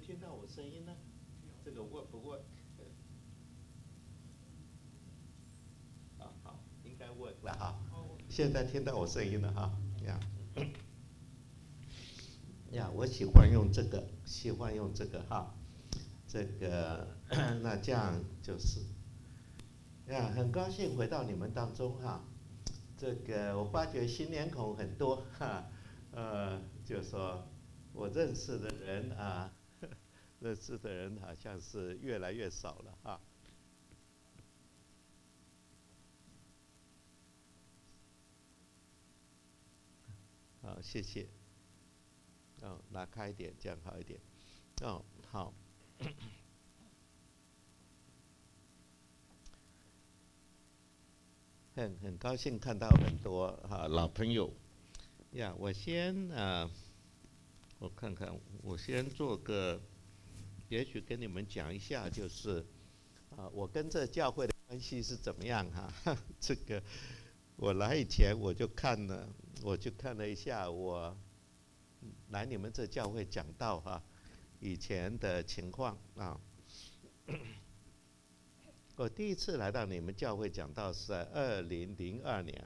听到我声音呢？这个 work 不 work？啊，好，应该 work 了哈。现在听到我声音了哈。呀呀，我喜欢用这个，哈。这个那这样就是呀，很高兴回到你们当中哈。这个我发觉新脸孔很多哈，就说我认识的人啊，认识的人好像是越来越少了哈。好，谢谢。拿开一点，这样好一点。好，很高兴看到很多老朋友呀。我看看，我先做个，也许跟你们讲一下，就是我跟这教会的关系是怎么样哈。这个我来以前我就看了一下我来你们这教会讲道哈，以前的情况啊。我第一次来到你们教会讲道是在2002年，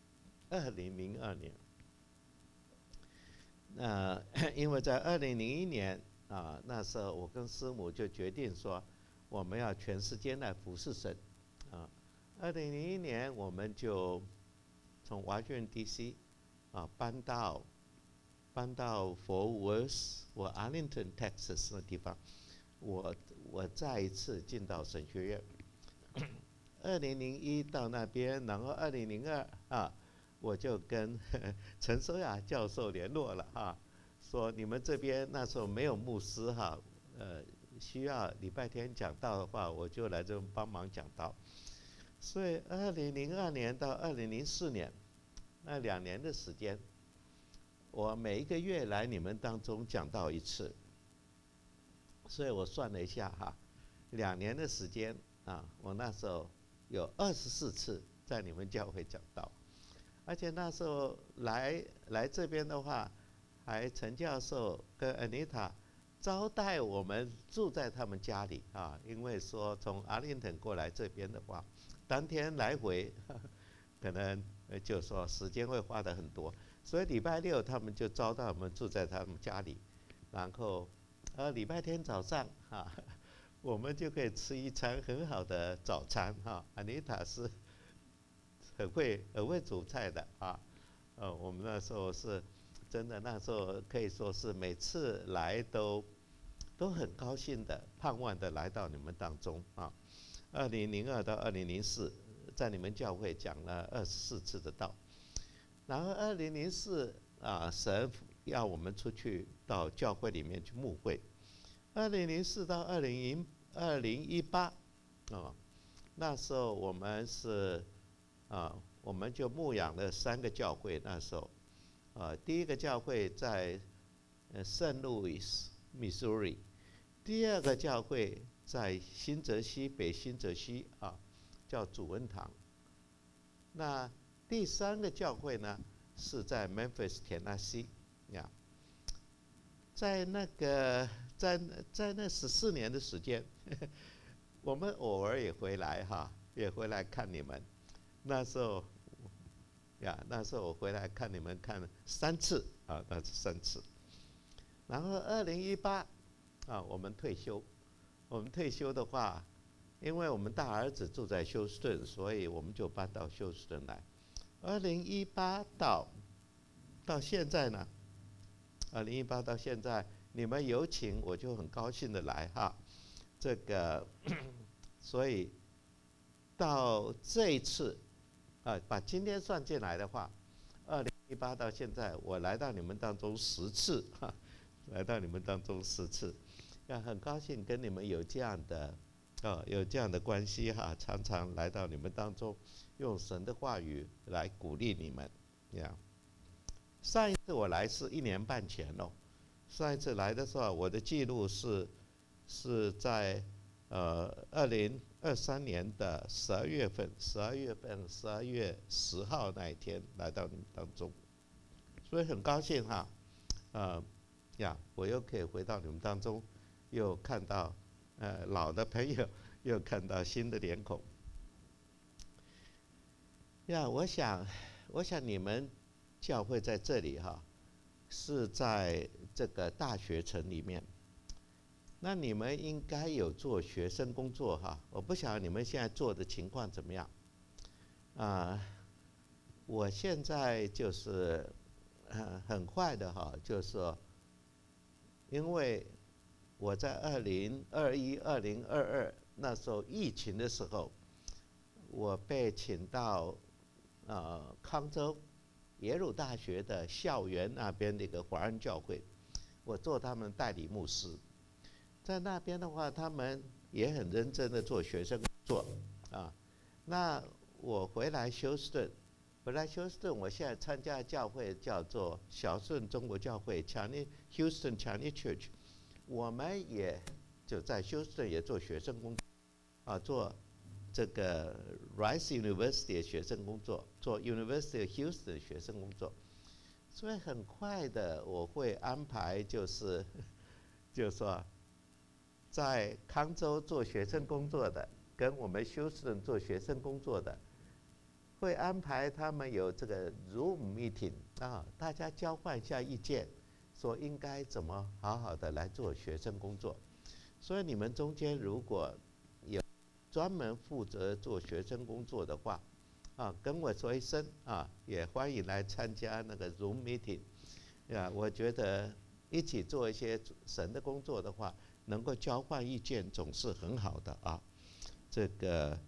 因为在2001年那时候我跟师母就决定说，我们要全世界来服侍神啊。2001年我们就从华盛顿 DC 搬到Fort Worth，我 Arlington Texas 那地方，我再一次进到神学院。2001到那边，然后2002我就跟陈收雅教授联络了说你们这边那时候没有牧师需要礼拜天讲道的话，我就来这边帮忙讲道。所以2002年到2004年那2年的时间，我每一个月来你们当中讲道一次。所以我算了一下2年的时间我那时候有24次在你们教会讲道。而且那时候来这边的话，还陈教授跟 Anita 招待我们住在他们家里因为说从阿灵顿过来这边的话，当天来回可能就说时间会花得很多，所以礼拜六他们就招待我们住在他们家里，然后礼拜天早上我们就可以吃一餐很好的早餐Anita 是很会煮菜的我们那时候是真的，那时候可以说是每次来都很高兴的，盼望的来到你们当中2002到2004，在你们教会讲了24次的道，然后2004神要我们出去到教会里面去牧会。2004到2018那时候我们就牧养了3个教会。那时候第一个教会在圣路易斯 Missouri， 第二个教会在新泽西北新泽西叫主恩堂。那第3个教会呢是在 Memphis Tennessee 在那14年的时间我们偶尔也回来看你们。那时候我回来看你们看了3次那是3次。然后2018我们退休。我们退休的话，因为我们大儿子住在休斯顿，所以我们就搬到休斯顿来。2018到现在呢，2018到现在你们有请我就很高兴的来这个所以到这一次把今天算进来的话，2018到现在我来到你们当中10次来到你们当中10次，很高兴跟你们有这样的关系常常来到你们当中，用神的话语来鼓励你们上一次我来是1年半前上一次来的时候，我的记录是在2023年的12月10号那一天来到你们当中，所以很高兴我又可以回到你们当中， 又看到老的朋友，又看到新的脸孔。呀，我想你们教会在这里哈，是在这个大学城里面。那你们应该有做学生工作哈，我不晓得你们现在做的情况怎么样。我现在就是很快的哈，就是说，因为我在2021、2022那时候疫情的时候，我被请到康州耶鲁大学的校园那边的一个华人教会，我做他们代理牧师。在那边的话，他们也很认真的做学生工作啊。那我回来休斯顿，我现在参加的教会叫做小顺中国教会 Houston Chinese Church， 我们也就在休斯顿也做学生工作做这个 Rice University 的学生工作，做 University of Houston 的学生工作。所以很快的我会安排就是说在康州做学生工作的，跟我们休斯顿做学生工作的，会安排他们有这个 Zoom meeting 大家交换一下意见，说应该怎么好好的来做学生工作。所以你们中间如果有专门负责做学生工作的话，跟我说一声也欢迎来参加那个 Zoom meeting。我觉得一起做一些神的工作的话，能够交换意见总是很好的啊。这个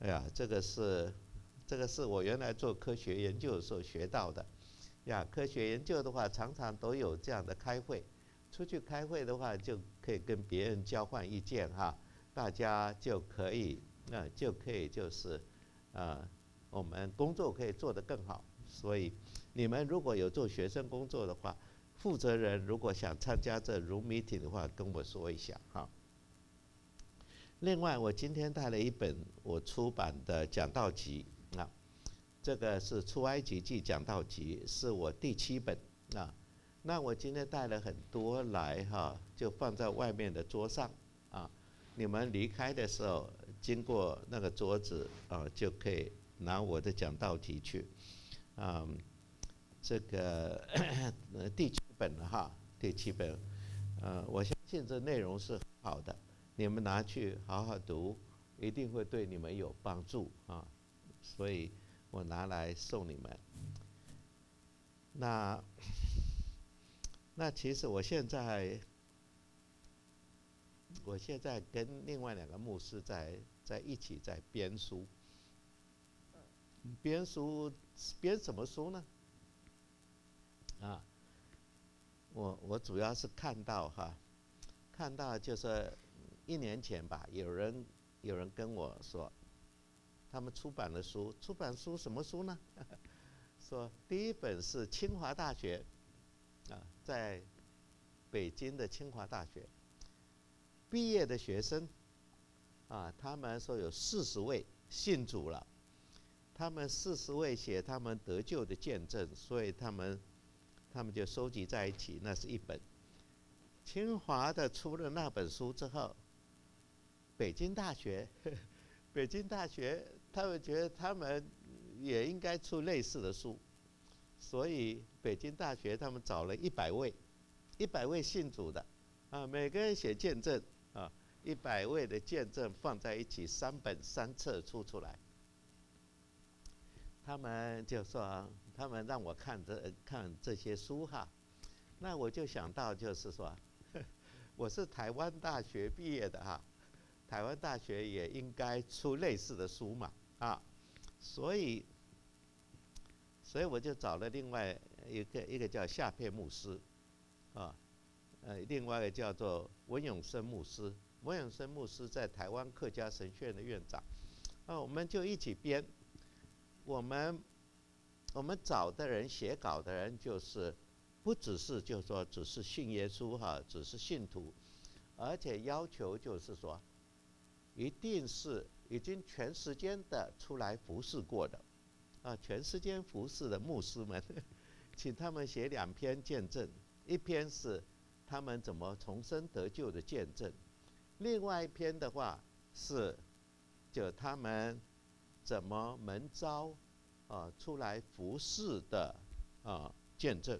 是我原来做科学研究的时候学到的。科学研究的话，常常都有这样的开会。出去开会的话，就可以跟别人交换意见哈，大家就可以就是我们工作可以做得更好。所以你们如果有做学生工作的话，负责人如果想参加这 Room Meeting 的话，跟我说一下哈。另外，我今天带了一本我出版的讲道集这个是出埃及记讲道集，是我第7本那我今天带了很多来哈，就放在外面的桌上你们离开的时候经过那个桌子就可以拿我的讲道集去这个第7本了哈，第7本我相信这内容是很好的，你们拿去好好读，一定会对你们有帮助所以我拿来送你们。那其实我现在跟另外2个牧师在一起在编书。编什么书呢？我主要是看到就是1年前吧，有人跟我说，他们出版书什么书呢？说第一本是清华大学在北京的清华大学毕业的学生他们说有40位信主了，他们40位写他们得救的见证，所以他们就收集在一起，那是一本。清华的出了那本书之后，北京大学他们觉得他们也应该出类似的书，所以北京大学他们找了100位信主的每个人写见证100位的见证放在一起，3本3册出来。他们就说他们让我看这些书哈，那我就想到就是说我是台湾大学毕业的台湾大学也应该出类似的书嘛所以我就找了另外一个叫夏佩牧师另外一个叫做文永生牧师。文永生牧师在台湾客家神学院的院长我们就一起编。我们找的人写稿的人就是不只是就是说只是信耶稣只是信徒，而且要求就是说一定是已经全时间的出来服侍过的全时间服侍的牧师们请他们写2篇见证，一篇是他们怎么重生得救的见证。另外一篇的话是就他们怎么蒙召出来服侍的见证。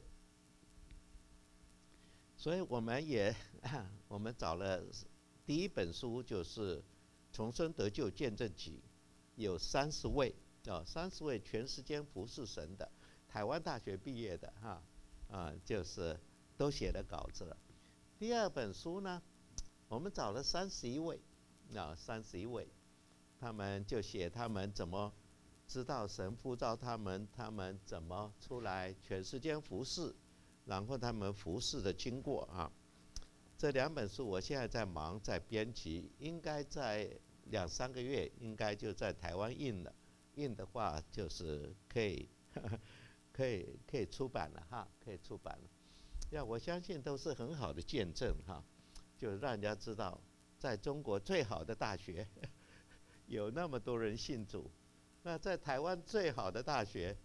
所以我们也我们找了第一本书就是重生得救见证集，有30位30位全时间服侍神的，台湾大学毕业的就是都写了稿子了。第二本书呢，我们找了31位31位，他们就写他们怎么知道神呼召他们，他们怎么出来全时间服侍，然后他们服侍的经过这2本书我现在在忙，在编辑，应该在2、3个月应该就在台湾印了。印的话就是可以出版了可以出版了。我相信都是很好的见证就让人家知道，在中国最好的大学有那么多人信主，那在台湾最好的大学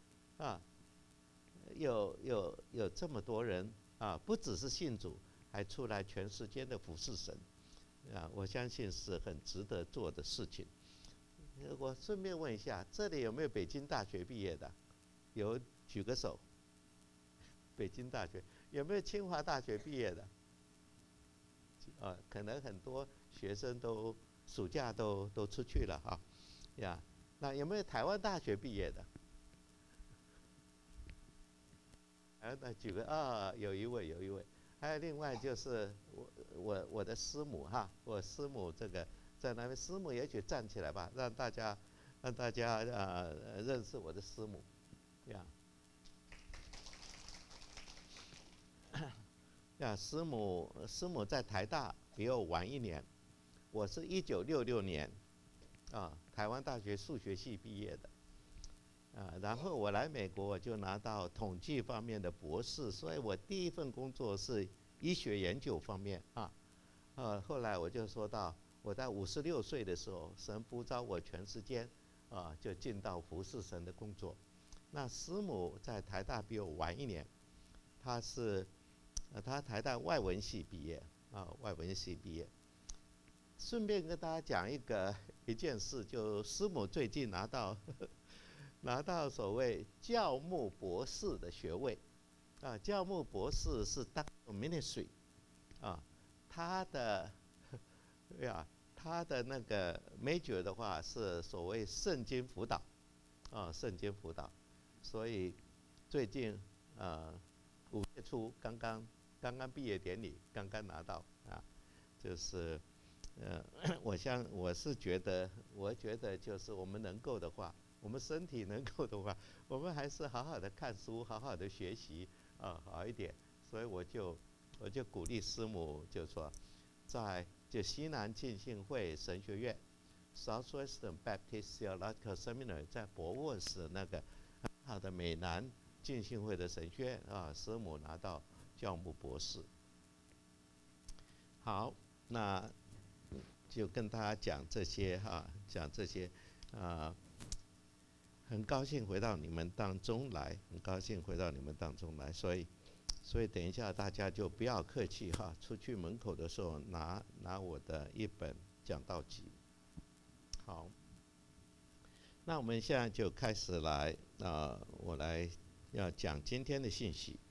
有这么多人不只是信主，还出来全世界的服侍神我相信是很值得做的事情。我顺便问一下，这里有没有北京大学毕业的？有，举个手。北京大学有没有清华大学毕业的？可能很多学生都暑假都出去了那有没有台湾大学毕业的？那举个有一位。还有另外就是我的师母我师母这个在那边，师母也许站起来吧，让大家认识我的师母师母在台大比我晚1年，我是1966年台湾大学数学系毕业的然后我来美国，我就拿到统计方面的博士，所以我第一份工作是医学研究方面后来我就说到，我在56岁的时候，神呼召我全时间就进到服侍神的工作。那师母在台大比我晚1年，她台大外文系毕业外文系毕业。顺便跟大家讲一件事，就师母最近拿到所谓教牧博士的学位教牧博士是 Doctor Ministry 他的那个 major 的话是所谓圣经辅导圣经辅导。所以最近5月初刚刚毕业典礼刚刚拿到就是我是觉得就是我们能够的话，我们身体能够的话，我们还是好好的看书，好好的学习好一点。所以我就鼓励师母，就说就西南浸信会神学院 Southwestern Baptist Theological Seminary 在博沃斯那个很好的美南浸信会的神学院师母拿到教牧博士。好，那就跟大家讲这些很高兴回到你们当中来，很高兴回到你们当中来。所以等一下大家就不要客气出去门口的时候拿我的一本讲道集。好，那我们现在就开始来我来要讲今天的信息。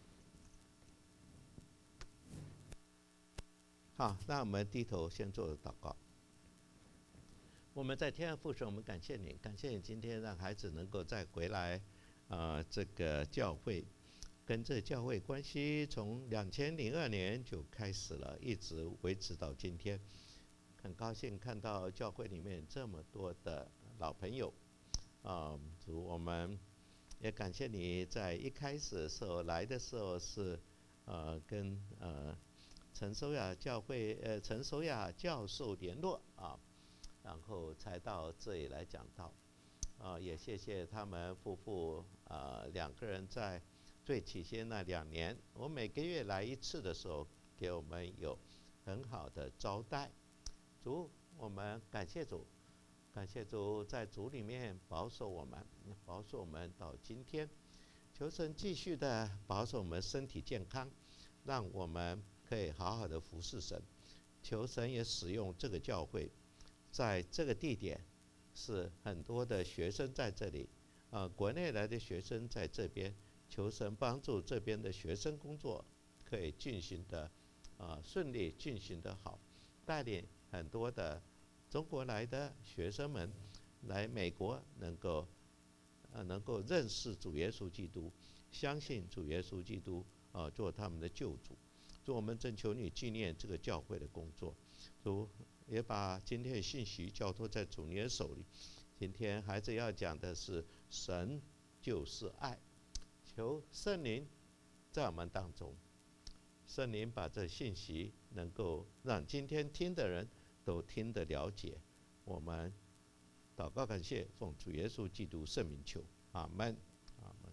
好，那我们低头先做祷告。我们在天上父神，我们感谢你今天让孩子能够再回来这个教会，跟这个教会关系从2002年就开始了，一直维持到今天。很高兴看到教会里面这么多的老朋友主，我们也感谢你在一开始的时候来的时候是跟陈守雅教授联络然后才到这里来讲道也谢谢他们夫妇2个人在最起先那2年，我每个月来1次的时候，给我们有很好的招待。主，我们感谢主在主里面保守我们到今天。求神继续的保守我们身体健康，让我们可以好好的服侍神，求神也使用这个教会，在这个地点是很多的学生在这里，国内来的学生在这边，求神帮助这边的学生工作可以进行的顺利，进行的好，带领很多的中国来的学生们来美国能够认识主耶稣基督，相信主耶稣基督做他们的救主。主，我们正求你纪念这个教会的工作，主也把今天的信息交托在主你的手里。今天孩子要讲的是神就是爱，求圣灵在我们当中，圣灵把这信息能够让今天听的人都听得了解。我们祷告感谢，奉主耶稣基督圣名求，阿们，阿们。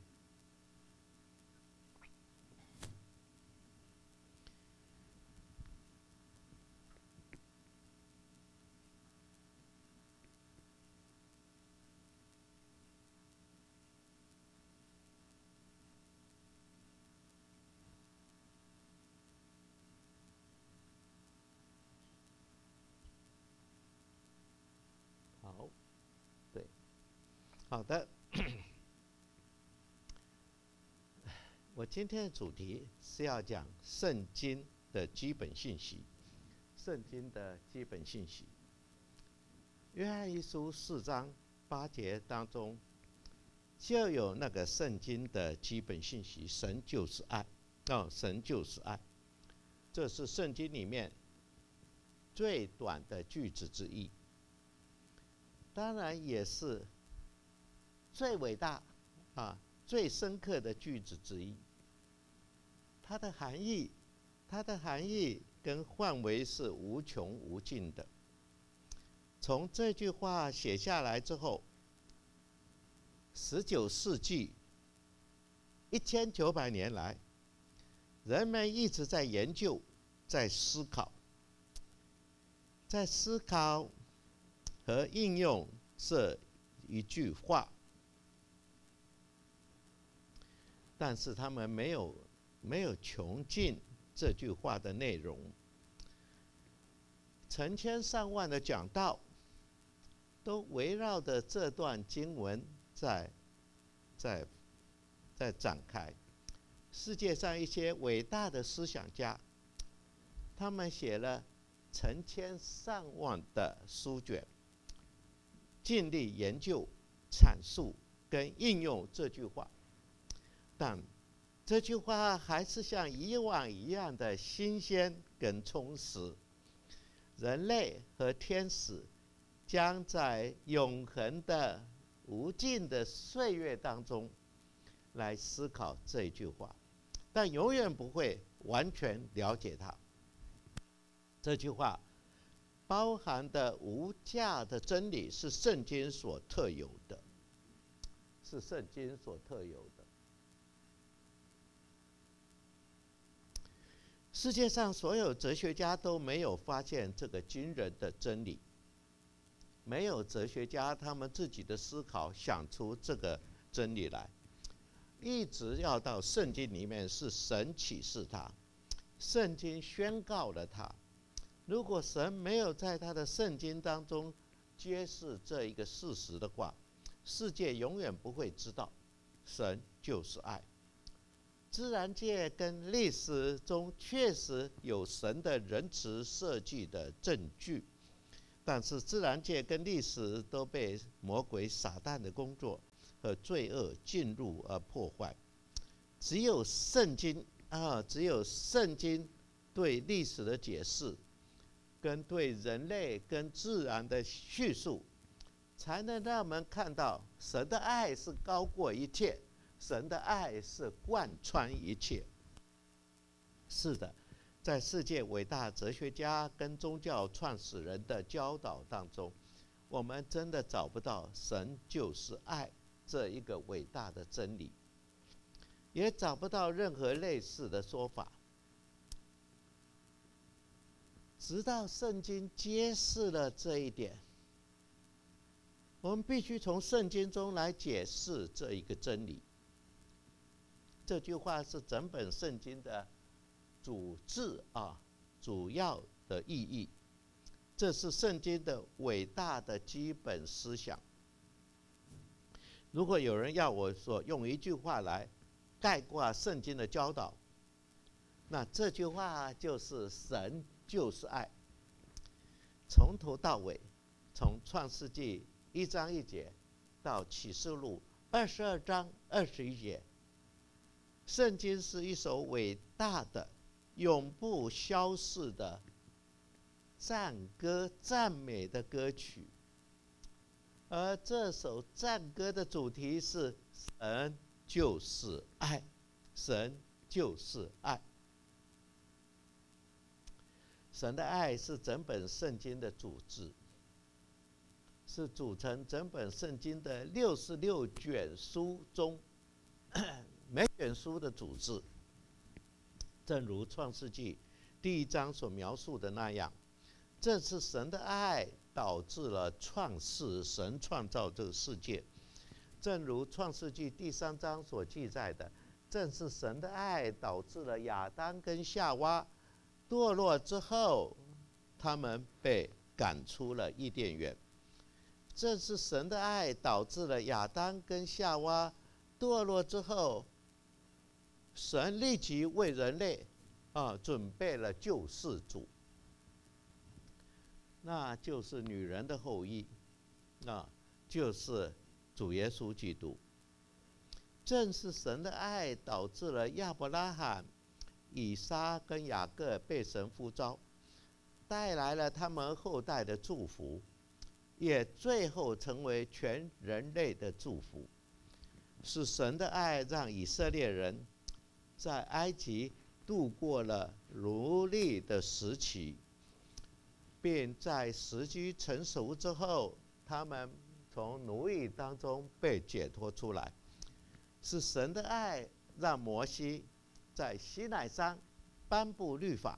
好，对，好的。我今天的主题是要讲圣经的基本信息。圣经的基本信息，约翰一书4章8节当中就有那个圣经的基本信息：神就是爱，神就是爱。这是圣经里面最短的句子之一，当然也是最伟大最深刻的句子之一。它的含义跟范围是无穷无尽的。从这句话写下来之后，19世纪1900年来，人们一直在研究，在思考和应用这一句话，但是他们没有穷尽这句话的内容。成千上万的讲道都围绕着这段经文在展开。世界上一些伟大的思想家，他们写了成千上万的书卷，尽力研究、阐述跟应用这句话，但这句话还是像以往一样的新鲜跟充实。人类和天使将在永恒的无尽的岁月当中来思考这句话，但永远不会完全了解它。这句话包含的无价的真理是圣经所特有的，是圣经所特有的。世界上所有哲学家都没有发现这个惊人的真理，没有哲学家他们自己的思考想出这个真理来，一直要到圣经里面是神启示它，圣经宣告了它。如果神没有在他的圣经当中揭示这一个事实的话，世界永远不会知道神就是爱。自然界跟历史中确实有神的仁慈设计的证据，但是自然界跟历史都被魔鬼撒旦的工作和罪恶进入而破坏。只有圣经对历史的解释跟对人类跟自然的叙述，才能让我们看到神的爱是高过一切，神的爱是贯穿一切。是的，在世界伟大哲学家跟宗教创始人的教导当中，我们真的找不到神就是爱这一个伟大的真理，也找不到任何类似的说法。直到圣经揭示了这一点，我们必须从圣经中来解释这一个真理。这句话是整本圣经的主治主要的意义。这是圣经的伟大的基本思想。如果有人要我说用一句话来概括圣经的教导，那这句话就是神就是爱。从头到尾，从创世纪1章1节到启示录22章21节，圣经是一首伟大的永不消逝的赞歌赞美的歌曲。而这首赞歌的主题是神就是爱，神就是爱。神的爱是整本圣经的主旨，是组成整本圣经的66卷书中每卷书的主旨。正如创世纪第1章所描述的那样，正是神的爱导致了创世，神创造这个世界。正如创世纪第3章所记载的，正是神的爱导致了亚当跟夏娃堕落之后，他们被赶出了伊甸园。正是神的爱导致了亚当跟夏娃堕落之后，神立即为人类准备了救世主，那就是女人的后裔，就是主耶稣基督。正是神的爱导致了亚伯拉罕、以撒跟雅各被神呼召，带来了他们后代的祝福，也最后成为全人类的祝福。是神的爱让以色列人在埃及度过了奴隶的时期，并在时机成熟之后，他们从奴役当中被解脱出来。是神的爱让摩西在西乃山颁布律法，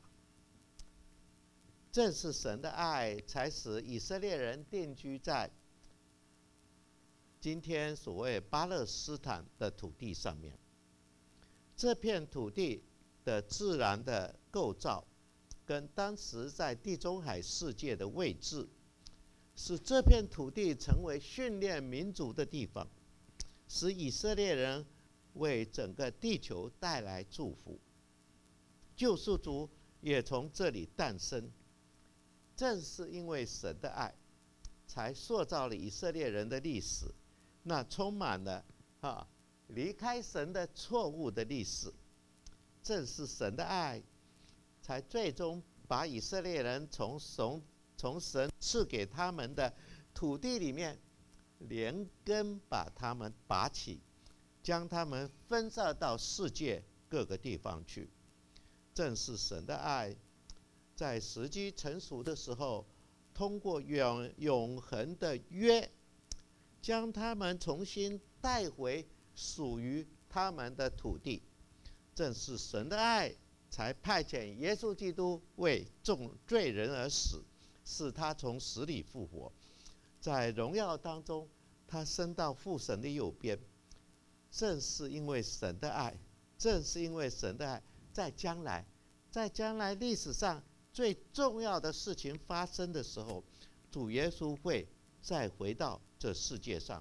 正是神的爱才使以色列人定居在今天所谓巴勒斯坦的土地上面。这片土地的自然的构造跟当时在地中海世界的位置，使这片土地成为训练民族的地方，使以色列人为整个地球带来祝福。救赎主也从这里诞生。正是因为神的爱，才塑造了以色列人的历史，那充满了离开神的错误的历史。正是神的爱，才最终把以色列人从神赐给他们的土地里面连根把他们拔起，将他们分散到世界各个地方去。正是神的爱，在时机成熟的时候，通过永恒的约，将他们重新带回属于他们的土地。正是神的爱，才派遣耶稣基督为众罪人而死，使他从死里复活，在荣耀当中，他升到父神的右边。正是因为神的爱，正是因为神的爱，在将来历史上最重要的事情发生的时候，主耶稣会再回到这世界上。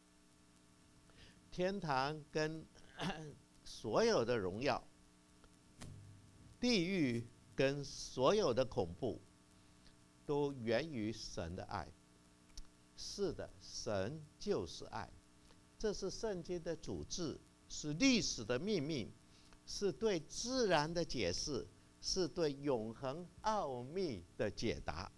天堂跟所有的荣耀，地狱跟所有的恐怖，都源于神的爱。是的，神就是爱。这是圣经的主旨，是历史的秘密，是对自然的解释，是对永恒奥秘的解答。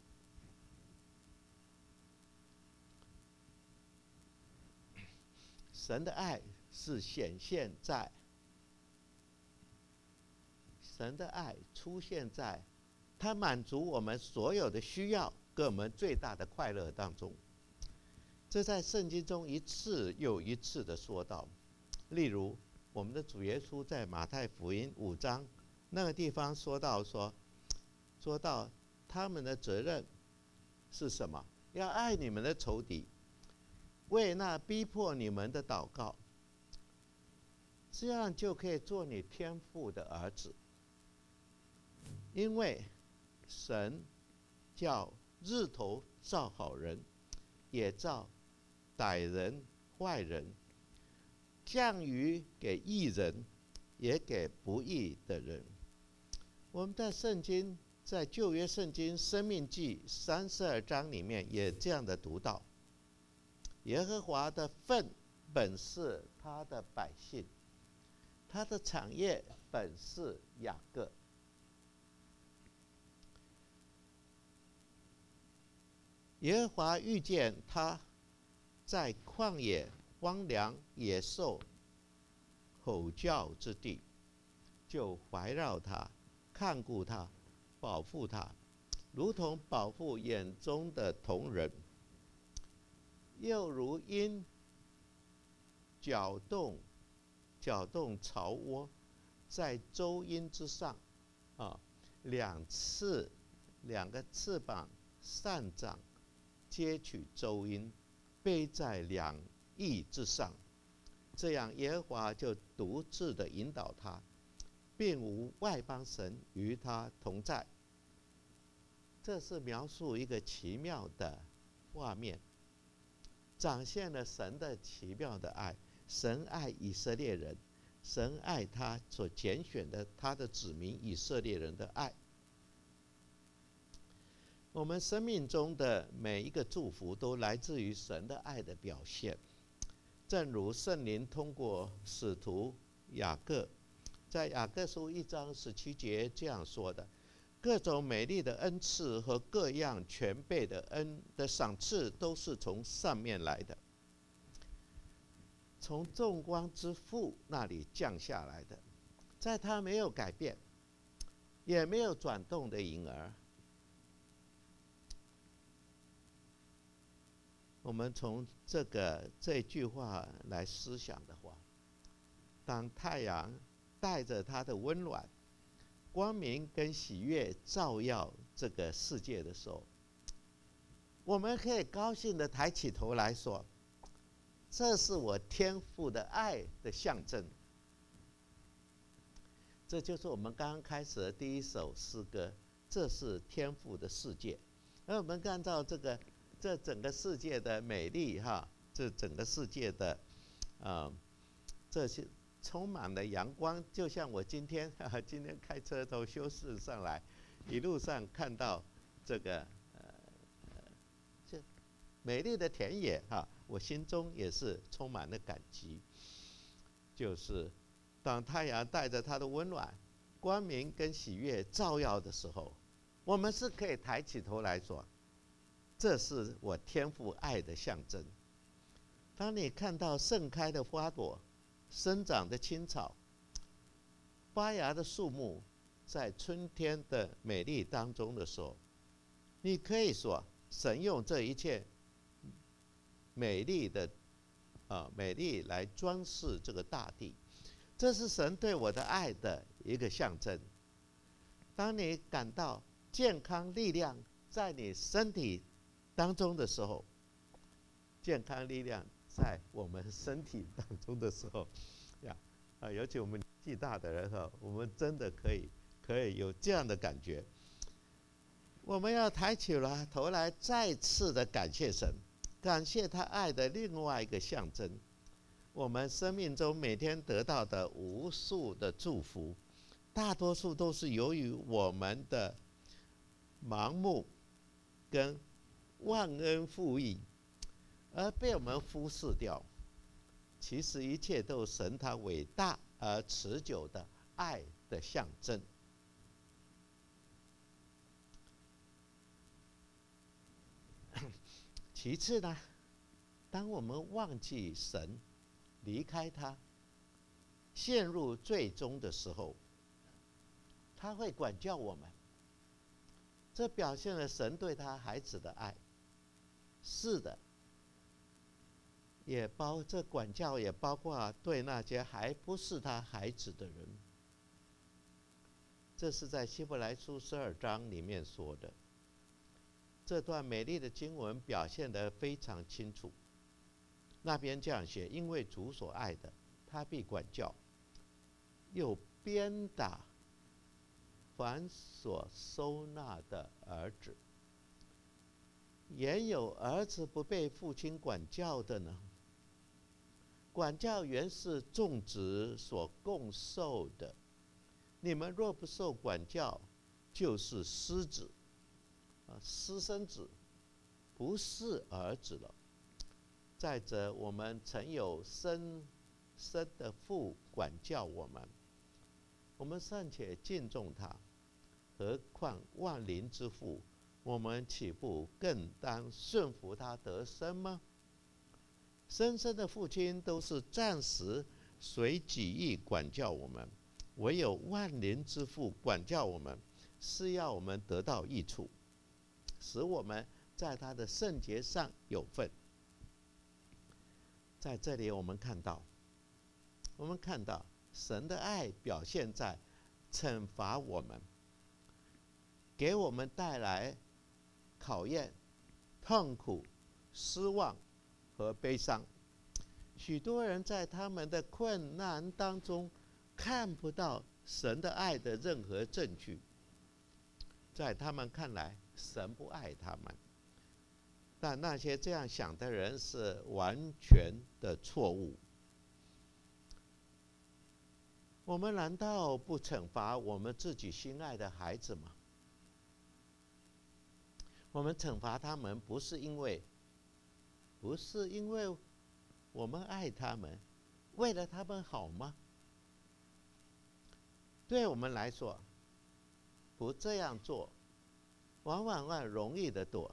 神的爱是显现在，神的爱出现在他满足我们所有的需要跟我们最大的快乐当中。这在圣经中一次又一次的说到。例如我们的主耶稣在马太福音5章那个地方说到他们的责任是什么？要爱你们的仇敌，为那逼迫你们的祷告，这样就可以做你天父的儿子。 因为神叫日头照好人，也照歹人坏人，降雨给义人，也给不义的人。我们在圣经，在旧约圣经申命记32章里面也这样的读到：耶和华的份本是他的百姓，他的产业本是雅各。耶和华遇见他在旷野荒凉野兽吼叫之地，就怀绕他，看顾他，保护他，如同保护眼中的瞳人，又如鹰搅动巢窝，在周鹰之上，两个翅膀上长，接取周鹰，背在两翼之上。这样耶和华就独自的引导他，并无外邦神与他同在。这是描述一个奇妙的画面，展现了神的奇妙的爱。神爱以色列人，神爱他所拣选的他的子民以色列人的爱。我们生命中的每一个祝福都来自于神的爱的表现，正如圣灵通过使徒雅各，在雅各书1章17节这样说的：各种美丽的恩赐和各样全备的恩的赏赐，都是从上面来的，从众光之父那里降下来的，在他没有改变，也没有转动的影儿。我们从这句话来思想的话，当太阳带着它的温暖、光明跟喜悦照耀这个世界的时候，我们可以高兴地抬起头来说：这是我天父的爱的象征。这就是我们刚刚开始的第一首诗歌，这是天父的世界。而我们看到这整个世界的美丽这整个世界的这些充满了阳光，就像我今天开车从休市上来，一路上看到这个这美丽的田野我心中也是充满了感激。就是当太阳带着它的温暖、光明跟喜悦照耀的时候，我们是可以抬起头来说：这是我天父爱的象征。当你看到盛开的花朵、生长的青草、发芽的树木，在春天的美丽当中的时候，你可以说神用这一切美丽来装饰这个大地，这是神对我的爱的一个象征。当你感到健康力量在你身体当中的时候，健康力量在我们身体当中的时候尤其我们年纪大的人我们真的可以有这样的感觉。我们要抬起了头来，再次的感谢神，感谢他爱的另外一个象征。我们生命中每天得到的无数的祝福，大多数都是由于我们的盲目跟忘恩负义而被我们忽视掉。其实一切都是神他伟大而持久的爱的象征。其次呢，当我们忘记神，离开他，陷入罪中的时候，他会管教我们。这表现了神对他孩子的爱。是的，这管教也包括对那些还不是他孩子的人。这是在希伯来书12章里面说的。这段美丽的经文表现得非常清楚。那边这样写：因为主所爱的，他必管教，又鞭打凡所收纳的儿子。焉有儿子不被父亲管教的呢？管教原是众子所共受的。你们若不受管教，就是私子，私生子，不是儿子了。再者，我们曾有生的父管教我们，我们尚且敬重他，何况万灵之父？我们岂不更当顺服他得生吗？生身的父亲都是暂时随己意管教我们，唯有万灵之父管教我们，是要我们得到益处，使我们在他的圣洁上有份。在这里我们看到神的爱表现在惩罚我们，给我们带来考验、痛苦、失望和悲伤。许多人在他们的困难当中看不到神的爱的任何证据，在他们看来，神不爱他们。但那些这样想的人是完全的错误。我们难道不惩罚我们自己心爱的孩子吗？我们惩罚他们不是因为我们爱他们，为了他们好吗？对我们来说，不这样做，往往容易得多。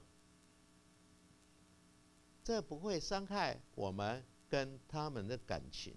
这不会伤害我们跟他们的感情。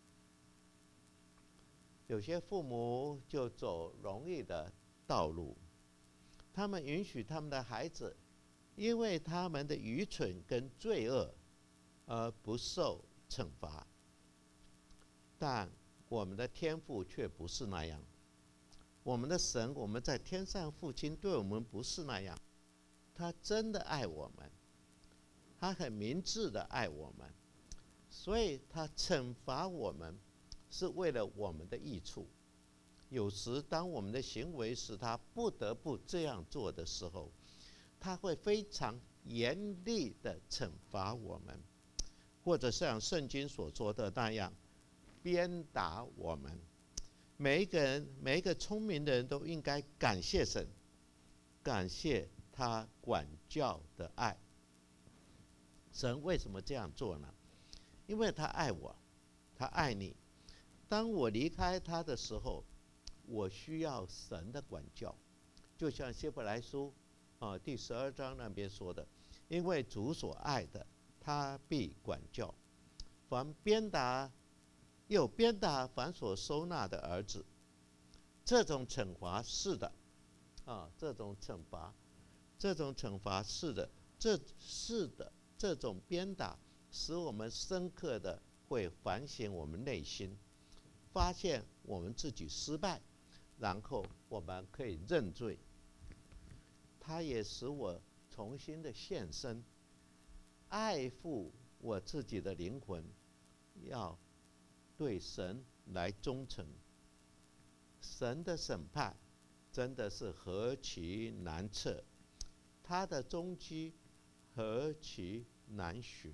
有些父母就走容易的道路，他们允许他们的孩子因为他们的愚蠢跟罪恶而不受惩罚。但我们的天父却不是那样，我们的神，我们在天上父亲对我们不是那样，他真的爱我们，他很明智的爱我们，所以他惩罚我们是为了我们的益处。有时当我们的行为使他不得不这样做的时候，他会非常严厉的惩罚我们，或者像圣经所说的那样鞭打我们。每一个聪明的人都应该感谢神，感谢他管教的爱。神为什么这样做呢？因为他爱我，他爱你。当我离开他的时候，我需要神的管教。就像希伯来书第12章那边说的，因为主所爱的，他必管教。凡鞭打又鞭打凡所收纳的儿子。这种惩罚是的，这种惩罚是的，这种鞭打使我们深刻的会反省我们内心，发现我们自己失败，然后我们可以认罪。它也使我重新的献身，爱护我自己的灵魂，要对神来忠诚。神的审判真的是何其难测，他的踪迹何其难寻。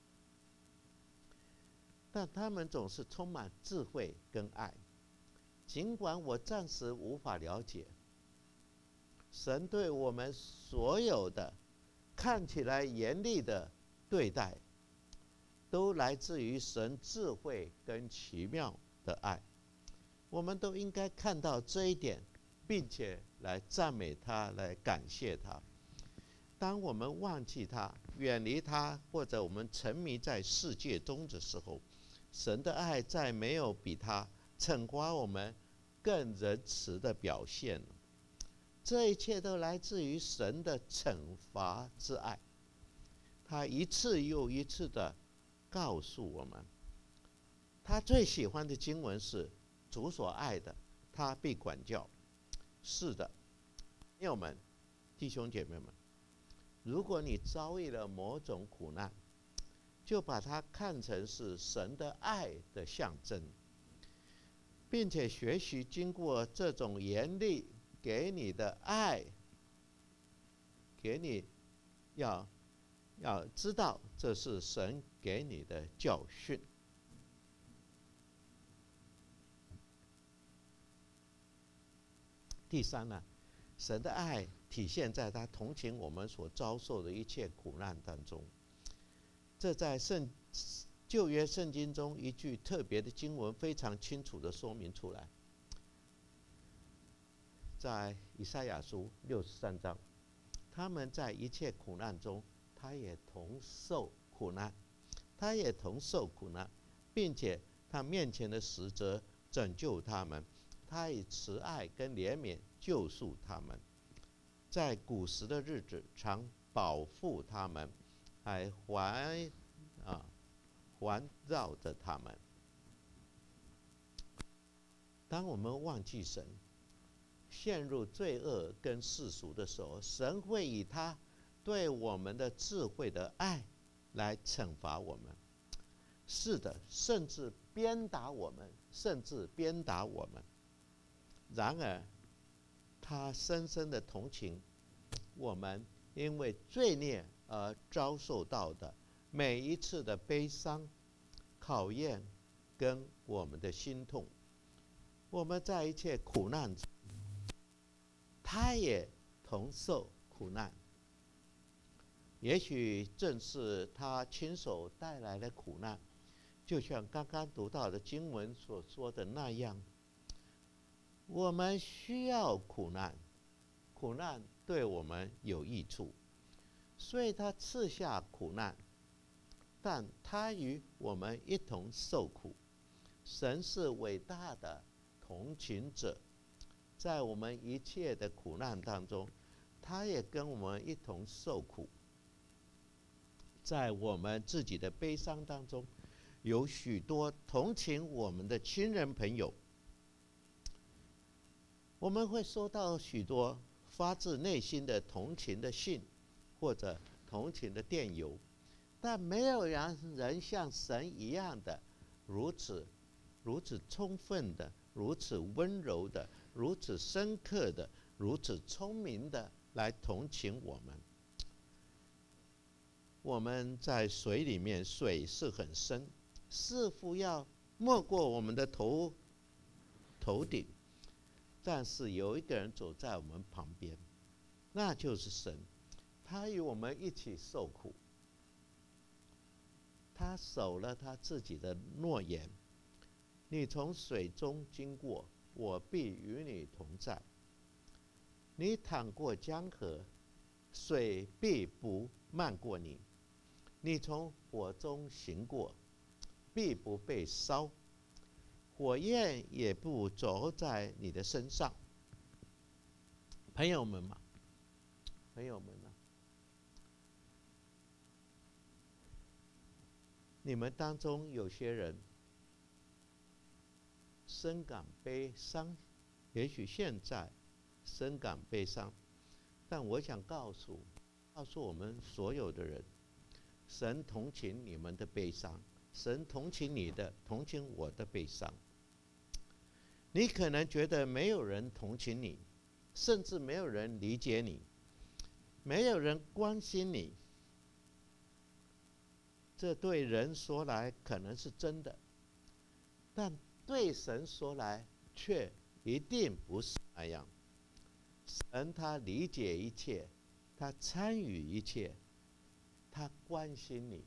但他们总是充满智慧跟爱，尽管我暂时无法了解，神对我们所有的看起来严厉的对待，都来自于神智慧跟奇妙的爱。我们都应该看到这一点，并且来赞美他，来感谢他。当我们忘记他，远离他，或者我们沉迷在世界中的时候，神的爱再没有比他惩罚我们更仁慈的表现了。这一切都来自于神的惩罚之爱，他一次又一次的告诉我们，他最喜欢的经文是主所爱的，他必管教。是的，朋友们，弟兄姐妹们，如果你遭遇了某种苦难，就把它看成是神的爱的象征，并且学习经过这种严厉给你的爱，给你要知道这是神给你的教训。第三呢，神的爱体现在他同情我们所遭受的一切苦难当中。这在旧约圣经中一句特别的经文非常清楚地说明出来，在以赛亚书63章，他们在一切苦难中，他也同受苦难，并且他面前的使者拯救他们，他以慈爱跟怜悯救赎他们，在古时的日子常保护他们，还环绕着他们。当我们忘记神，陷入罪恶跟世俗的时候，神会以他对我们的智慧的爱来惩罚我们。是的，甚至鞭打我们。然而，他深深的同情我们因为罪孽而遭受到的每一次的悲伤、考验跟我们的心痛。我们在一切苦难中，他也同受苦难。也许正是他亲手带来的苦难，就像刚刚读到的经文所说的那样，我们需要苦难，苦难对我们有益处，所以他赐下苦难，但他与我们一同受苦。神是伟大的同情者，在我们一切的苦难当中，他也跟我们一同受苦。在我们自己的悲伤当中，有许多同情我们的亲人朋友，我们会收到许多发自内心的同情的信，或者同情的电邮，但没有人像神一样的如此充分的、如此温柔的、如此深刻的、如此聪明的来同情我们。我们在水里面，水是很深，似乎要没过我们的头顶，但是有一个人走在我们旁边，那就是神，他与我们一起受苦，他守了他自己的诺言，你从水中经过，我必与你同在。你淌过江河，水必不漫过你。你从火中行过，必不被烧，火焰也不着在你的身上。朋友们嘛，你们当中有些人深感悲伤，也许现在深感悲伤，但我想告诉我们所有的人，神同情你们的悲伤，神同情我的悲伤。你可能觉得没有人同情你，甚至没有人理解你，没有人关心你。这对人说来可能是真的，但对神说来却一定不是那样。神他理解一切，他参与一切，他关心你。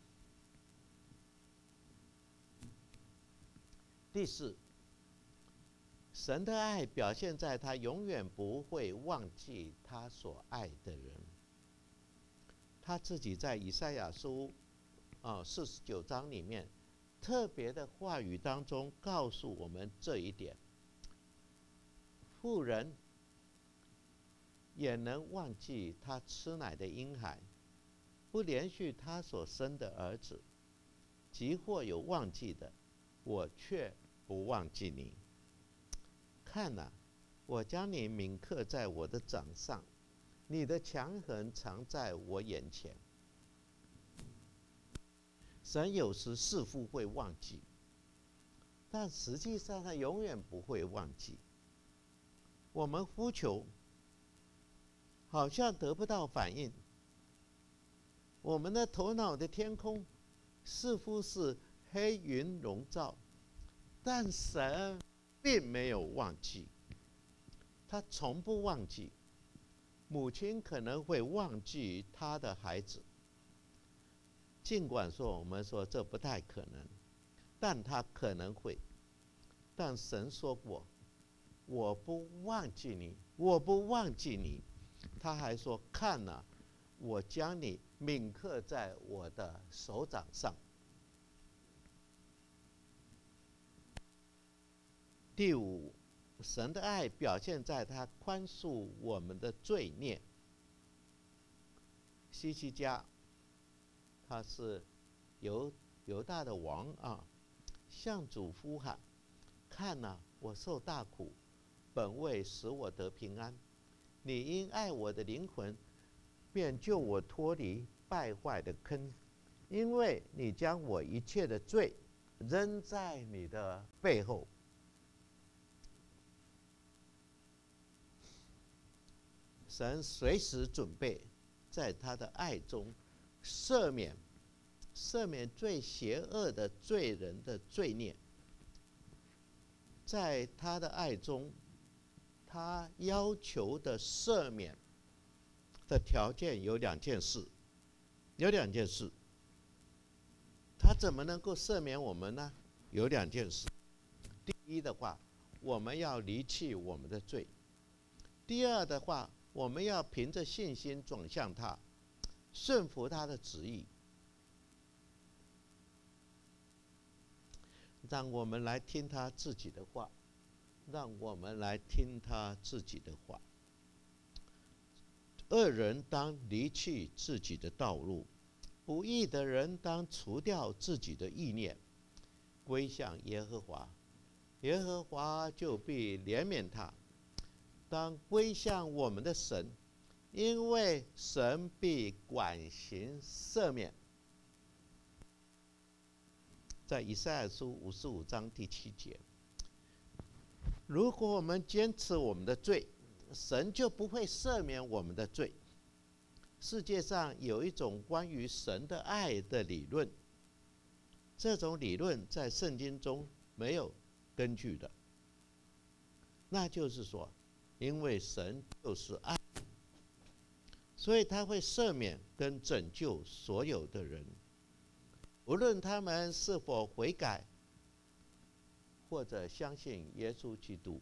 第四，神的爱表现在他永远不会忘记他所爱的人。他自己在以赛亚书49章里面特别的话语当中告诉我们这一点。妇人也能忘记他吃奶的婴孩，不连续他所生的儿子。即或有忘记的，我却不忘记你。看哪，我将你铭刻在我的掌上，你的强横常在我眼前。神有时似乎会忘记，但实际上他永远不会忘记。我们呼求， 好像得不到反应。我们的头脑的天空似乎是黑云笼罩，但神并没有忘记，他从不忘记。母亲可能会忘记她的孩子，尽管说我们说这不太可能，但他可能会。但神说过，我不忘记你，我不忘记你。他还说，看哪，我将你铭刻在我的手掌上。第五，神的爱表现在他宽恕我们的罪孽。希西家，他是犹大的王啊，向主呼喊：看哪，我受大苦，本为使我得平安。你因爱我的灵魂，便救我脱离败坏的坑，因为你将我一切的罪扔在你的背后。神随时准备在他的爱中赦免最邪恶的罪人的罪孽。在他的爱中，他要求的赦免的条件有两件事，他怎么能够赦免我们呢？有两件事。第一的话，我们要离弃我们的罪；第二的话，我们要凭着信心转向他，顺服他的旨意。让我们来听他自己的话，恶人当离弃自己的道路，不义的人当除掉自己的意念，归向耶和华，耶和华就必怜悯他。当归向我们的神，因为神必管刑赦免。在以赛亚书55章第7节，如果我们坚持我们的罪，神就不会赦免我们的罪。世界上有一种关于神的爱的理论，这种理论在圣经中没有根据的，那就是说，因为神就是爱，所以他会赦免跟拯救所有的人，无论他们是否悔改或者相信耶稣基督。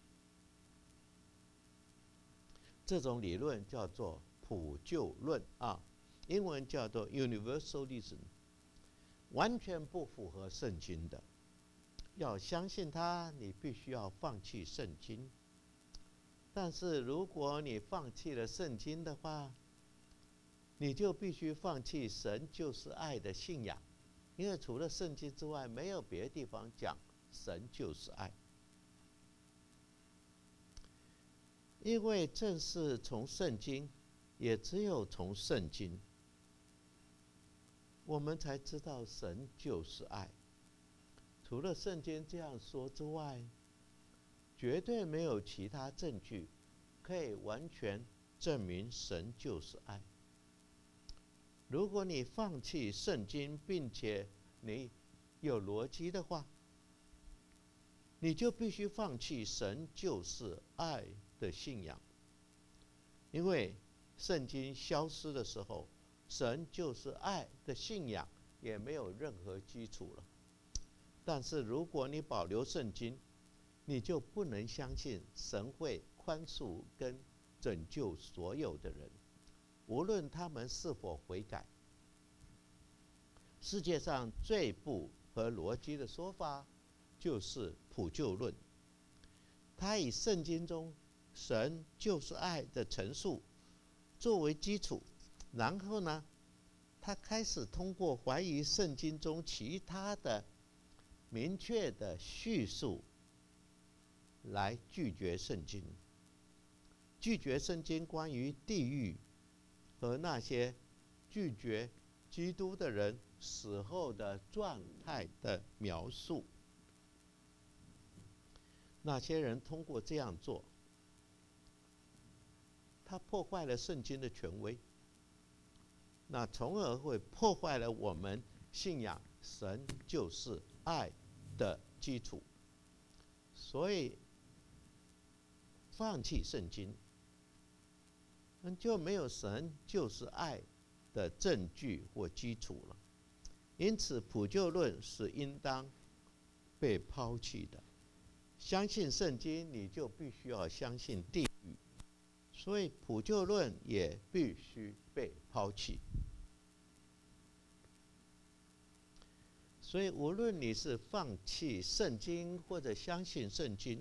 这种理论叫做普救论啊，英文叫做 universalism， 完全不符合圣经的。要相信它，你必须要放弃圣经。但是如果你放弃了圣经的话，你就必须放弃神就是爱的信仰，因为除了圣经之外，没有别的地方讲神就是爱。因为正是从圣经，也只有从圣经，我们才知道神就是爱。除了圣经这样说之外，绝对没有其他证据可以完全证明神就是爱。如果你放弃圣经，并且你有逻辑的话，你就必须放弃神就是爱的信仰。因为圣经消失的时候，神就是爱的信仰也没有任何基础了。但是如果你保留圣经，你就不能相信神会宽恕跟拯救所有的人，无论他们是否悔改。世界上最不合逻辑的说法就是普救论，他以圣经中神就是爱的陈述作为基础，然后呢，他开始通过怀疑圣经中其他的明确的叙述来拒绝圣经，拒绝圣经关于地狱和那些拒绝基督的人死后的状态的描述。那些人通过这样做， 它破坏了圣经的权威，那从而会破坏了我们信仰神就是爱的基础。所以放弃圣经，就没有神就是爱的证据或基础了。因此普救论是应当被抛弃的。相信圣经，你就必须要相信地狱，所以普救论也必须被抛弃。所以无论你是放弃圣经或者相信圣经，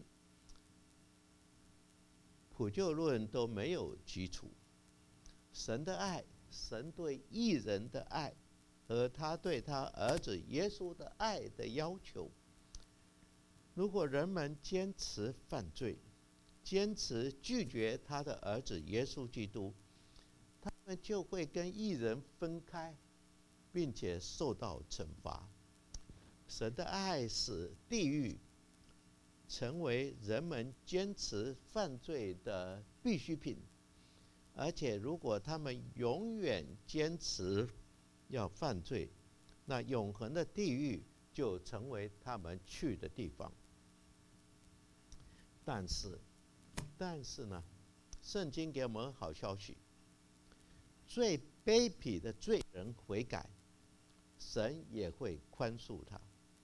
普救论都没有基础。神的爱，神对义人的爱，和他对他儿子耶稣的爱的要求，如果人们坚持犯罪，坚持拒绝他的儿子耶稣基督，他们就会跟义人分开，并且受到惩罚。神的爱使地狱成为人们坚持犯罪的必需品，而且如果他们永远坚持要犯罪，那永恒的地狱就成为他们去的地方。但是呢，圣经给我们好消息，最卑鄙的罪人悔改，神也会宽恕他。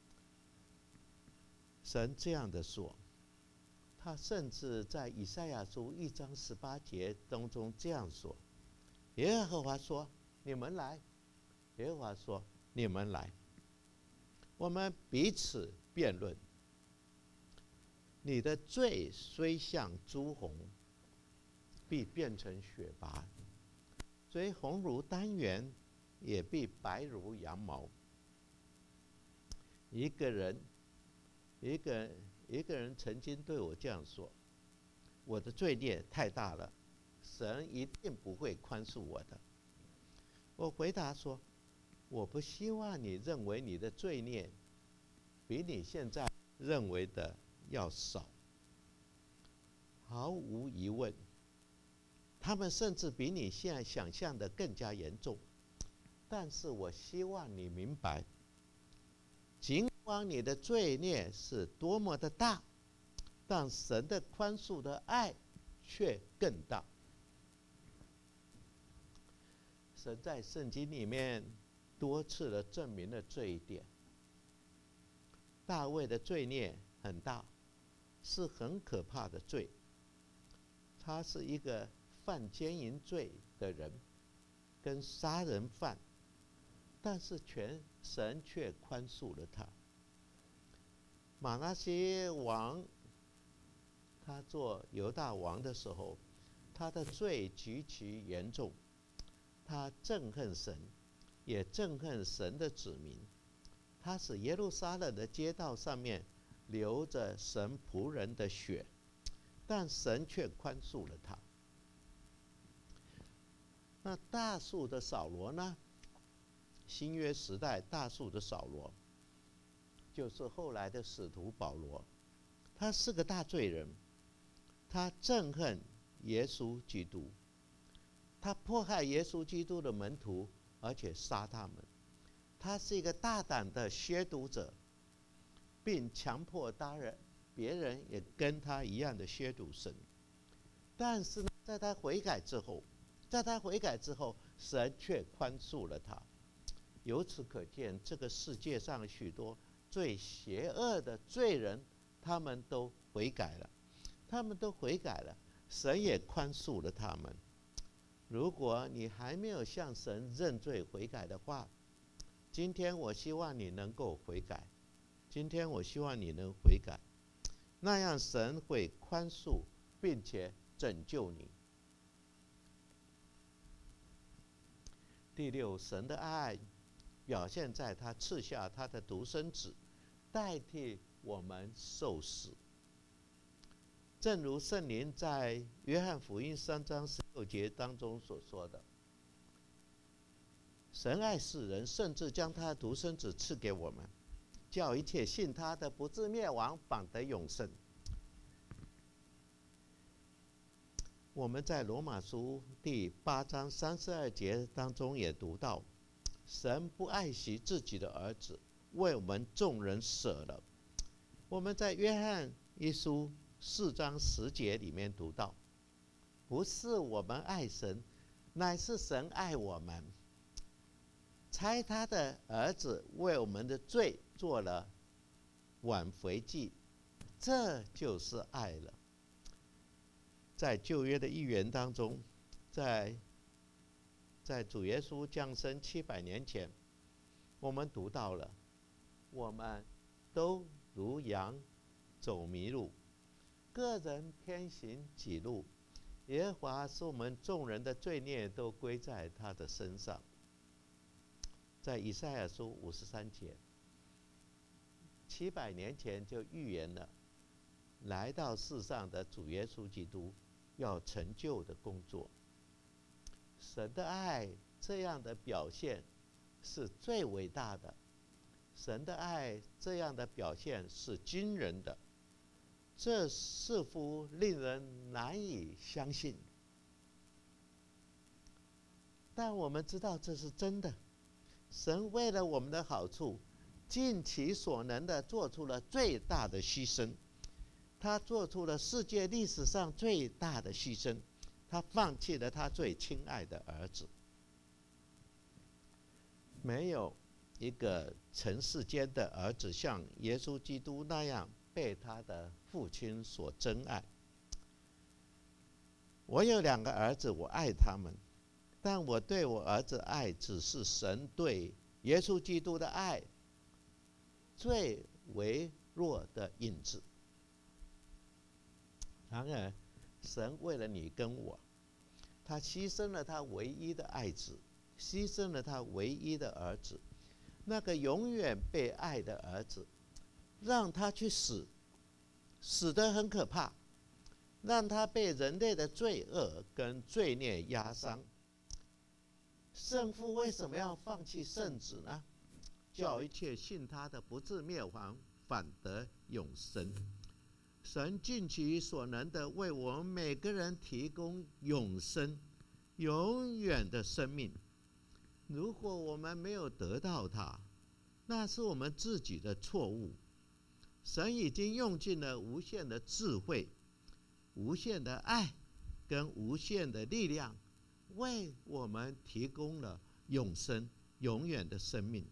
神这样的说，他甚至在以赛亚书1章18节当中这样说：耶和华说，你们来，耶和华说，你们来，我们彼此辩论。你的罪虽像朱红，必变成雪白；虽红如丹园，也必白如羊毛。一个人曾经对我这样说：我的罪孽太大了，神一定不会宽恕我的。我回答说：我不希望你认为你的罪孽比你现在认为的要少。毫无疑问，他们甚至比你现在想象的更加严重。但是我希望你明白，尽管你的罪孽是多么的大，但神的宽恕的爱却更大。神在圣经里面多次的证明了这一点。大卫的罪孽很大，是很可怕的罪。他是一个犯奸淫罪的人，跟杀人犯，但是神却宽恕了他。马拿西王，他做犹大王的时候，他的罪极其严重，他憎恨神，也憎恨神的子民。他使耶路撒冷的街道上面流着神仆人的血，但神却宽恕了他。那大数的扫罗呢？新约时代大数的扫罗，就是后来的使徒保罗。他是个大罪人，他憎恨耶稣基督，他迫害耶稣基督的门徒，而且杀他们。他是一个大胆的亵渎者，并强迫别人也跟他一样的亵渎神。但是呢，在他悔改之后，神却宽恕了他。由此可见，这个世界上许多最邪恶的罪人，他们都悔改了，神也宽恕了他们。如果你还没有向神认罪悔改的话，今天我希望你能够悔改，那样神会宽恕并且拯救你。第六，神的爱表现在他赐下他的独生子，代替我们受死。正如圣灵在约翰福音3章16节当中所说的，神爱世人，甚至将他的独生子赐给我们，叫一切信他的不至灭亡，反得永生。 我们在罗马书第8章32节当中也读到，神不爱惜自己的儿子，为我们众人舍了。我们在约翰一书4章10节里面读到，不是我们爱神，乃是神爱我们，差他的儿子为我们的罪做了挽回祭，这就是爱了。在旧约的预言当中，在主耶稣降生700年前，我们读到了，我们都如羊走迷路，个人偏行己路，耶和华使我们众人的罪孽都归在他的身上。在以赛亚书53节，700年前就预言了来到世上的主耶稣基督要成就的工作。神的爱这样的表现是最伟大的，神的爱这样的表现是惊人的，这似乎令人难以相信，但我们知道这是真的。神为了我们的好处，尽其所能的做出了最大的牺牲，他做出了世界历史上最大的牺牲，他放弃了他最亲爱的儿子。没有一个尘世间的儿子像耶稣基督那样被他的父亲所珍爱。我有2个儿子，我爱他们，但我对我儿子爱只是神对耶稣基督的爱最微弱的影子。然而神为了你跟我，他牺牲了他唯一的爱子，牺牲了他唯一的儿子，那个永远被爱的儿子，让他去死，死得很可怕，让他被人类的罪恶跟罪孽压伤。圣父为什么要放弃圣子呢？叫一切信他的不至灭亡，反得永生。神尽其所能的为我们每个人提供永生、永远的生命。如果我们没有得到它，那是我们自己的错误。神已经用尽了无限的智慧、无限的爱跟无限的力量，为我们提供了永生、永远的生命。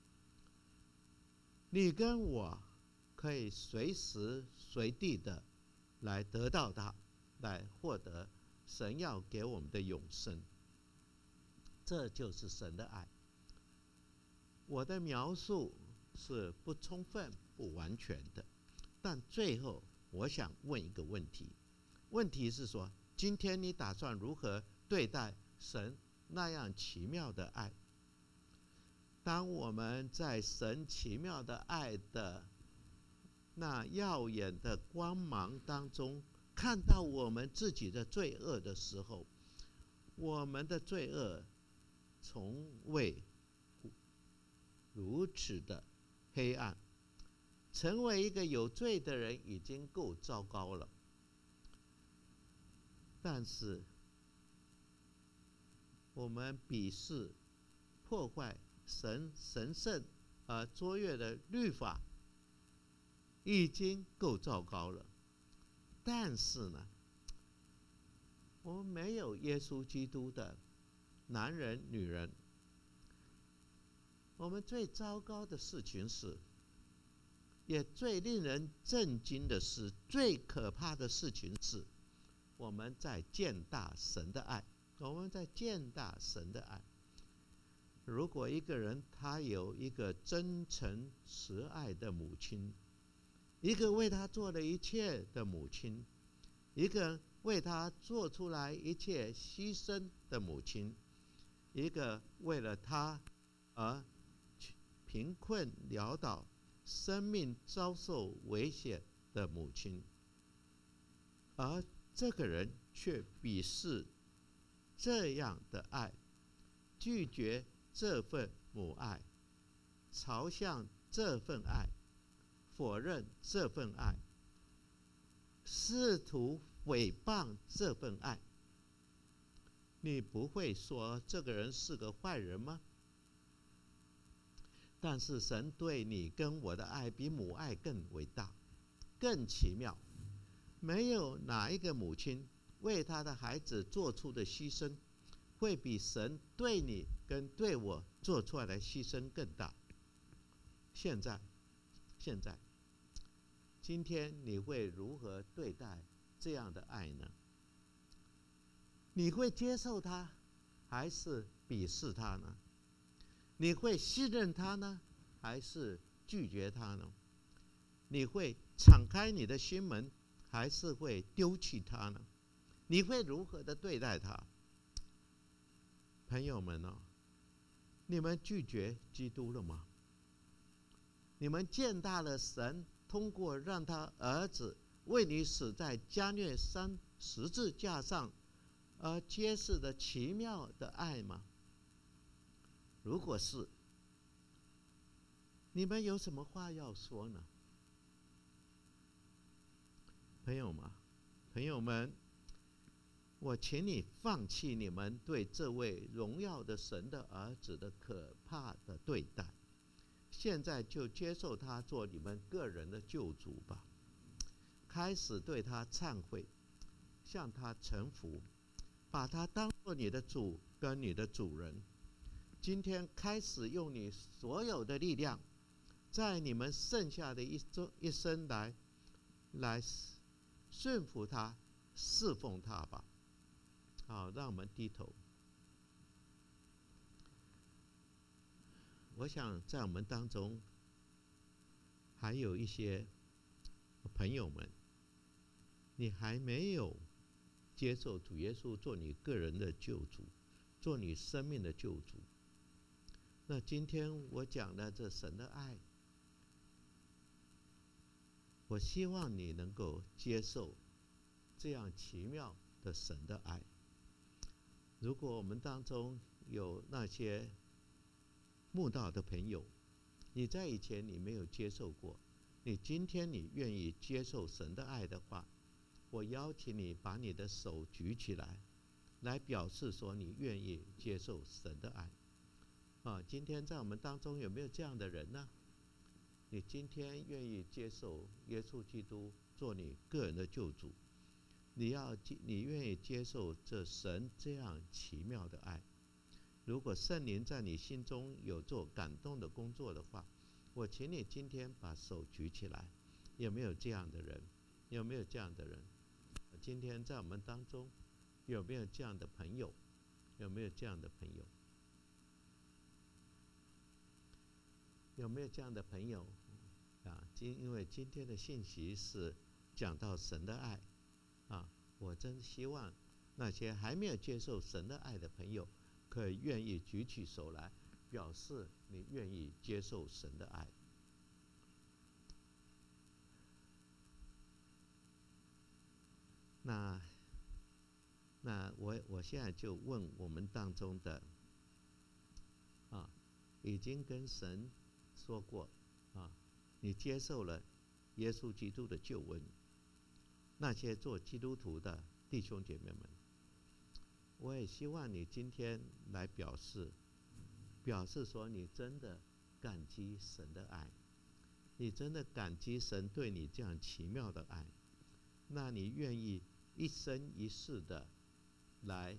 你跟我可以随时随地的来得到它，来获得神要给我们的永生。这就是神的爱。我的描述是不充分、不完全的，但最后我想问一个问题，问题是说，今天你打算如何对待神那样奇妙的爱？当我们在神奇妙的爱的那耀眼的光芒当中看到我们自己的罪恶的时候，我们的罪恶从未如此的黑暗，成为一个有罪的人已经够糟糕了。但是我们鄙视、破坏神圣而卓越的律法已经够糟糕了。但是呢，我们没有耶稣基督的男人、女人。我们最糟糕的事情是，也最令人震惊的是，最可怕的事情是，我们在践踏神的爱。我们在践踏神的爱。如果一个人他有一个真诚慈爱的母亲，一个为他做了一切的母亲，一个为他做出来一切牺牲的母亲，一个为了他而贫困潦倒、生命遭受危险的母亲，而这个人却鄙视这样的爱，拒绝这份母爱，朝向这份爱，否认这份爱，试图诽谤这份爱。 你不会说这个人是个坏人吗？但是神对你跟我的爱比母爱更伟大，更奇妙。没有哪一个母亲为她的孩子做出的牺牲，会比神对你跟对我做出来的牺牲更大。现在，今天你会如何对待这样的爱呢？你会接受他，还是鄙视他呢？你会信任他呢，还是拒绝他呢？你会敞开你的心门，还是会丢弃他呢？你会如何的对待他？朋友们哦，你们拒绝基督了吗？你们践踏了神通过让他儿子为你死在加略山十字架上而揭示的奇妙的爱吗？如果是，你们有什么话要说呢？朋友们，我请你放弃你们对这位荣耀的神的儿子的可怕的对待，现在就接受他做你们个人的救主吧。开始对他忏悔，向他臣服，把他当作你的主跟你的主人。今天开始用你所有的力量，在你们剩下的一生来顺服他，侍奉他吧。好，让我们低头。我想在我们当中还有一些朋友们，你还没有接受主耶稣做你个人的救主，做你生命的救主。那今天我讲的这神的爱，我希望你能够接受这样奇妙的神的爱。如果我们当中有那些慕道的朋友，你在以前你没有接受过，你今天你愿意接受神的爱的话，我邀请你把你的手举起来，来表示说你愿意接受神的爱。今天在我们当中有没有这样的人呢？你今天愿意接受耶稣基督做你个人的救主，你愿意接受这神这样奇妙的爱。如果圣灵在你心中有做感动的工作的话，我请你今天把手举起来。有没有这样的人？有没有这样的人？今天在我们当中有没有这样的朋友？有没有这样的朋友？有没有这样的朋友？因为今天的信息是讲到神的爱，我真希望那些还没有接受神的爱的朋友，可以愿意举起手来，表示你愿意接受神的爱。那我现在就问我们当中的已经跟神说过你接受了耶稣基督的救恩，那些做基督徒的弟兄姐妹们，我也希望你今天来表示说你真的感激神的爱，你真的感激神对你这样奇妙的爱，那你愿意一生一世的来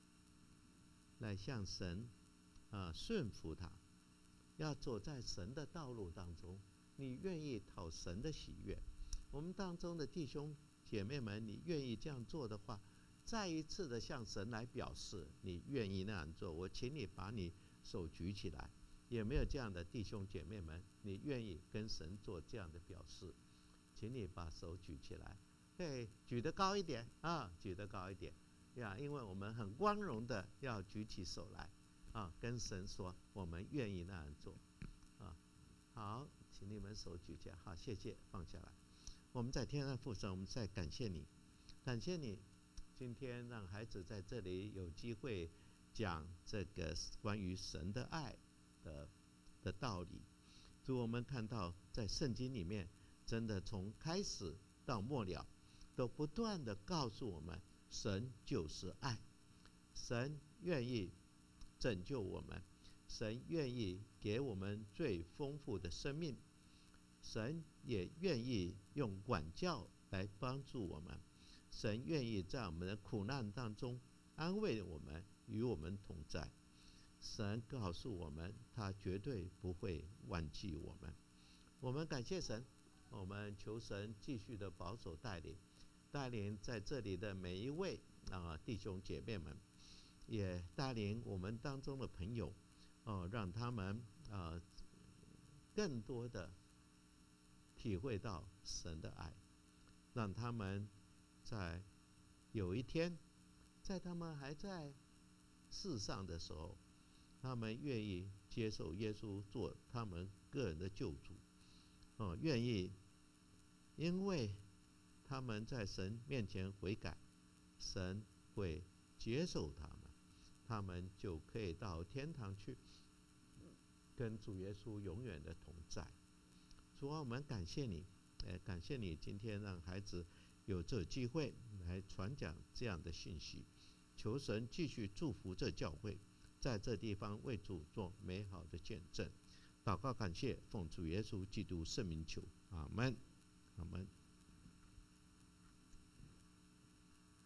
向神顺服他，要走在神的道路当中，你愿意讨神的喜悦。我们当中的弟兄姐妹们，你愿意这样做的话，再一次的向神来表示你愿意那样做。我请你把你手举起来。有没有这样的弟兄姐妹们，你愿意跟神做这样的表示？请你把手举起来。对，举得高一点举得高一点因为我们很光荣的要举起手来跟神说我们愿意那样做好，请你们手举起来。好，谢谢，放下来。我们在天上父神，我们再感谢你，感谢你今天让孩子在这里有机会讲这个关于神的爱的道理。主，我们看到在圣经里面，真的从开始到末了，都不断的告诉我们，神就是爱。 神愿意拯救我们，神愿意给我们最丰富的生命，神也愿意用管教来帮助我们，神愿意在我们的苦难当中安慰我们，与我们同在。神告诉我们，他绝对不会忘记我们。我们感谢神，我们求神继续的保守带领在这里的每一位弟兄姐妹们，也带领我们当中的朋友，让他们更多的体会到神的爱，让他们在有一天，在他们还在世上的时候，他们愿意接受耶稣做他们个人的救主，愿意，因为他们在神面前悔改，神会接受他们，他们就可以到天堂去，跟主耶稣永远的同在。主啊，我们感谢你，感谢你今天让孩子有这机会来传讲这样的信息，求神继续祝福这教会，在这地方为主做美好的见证。祷告感谢，奉主耶稣基督圣名求，阿门，阿门。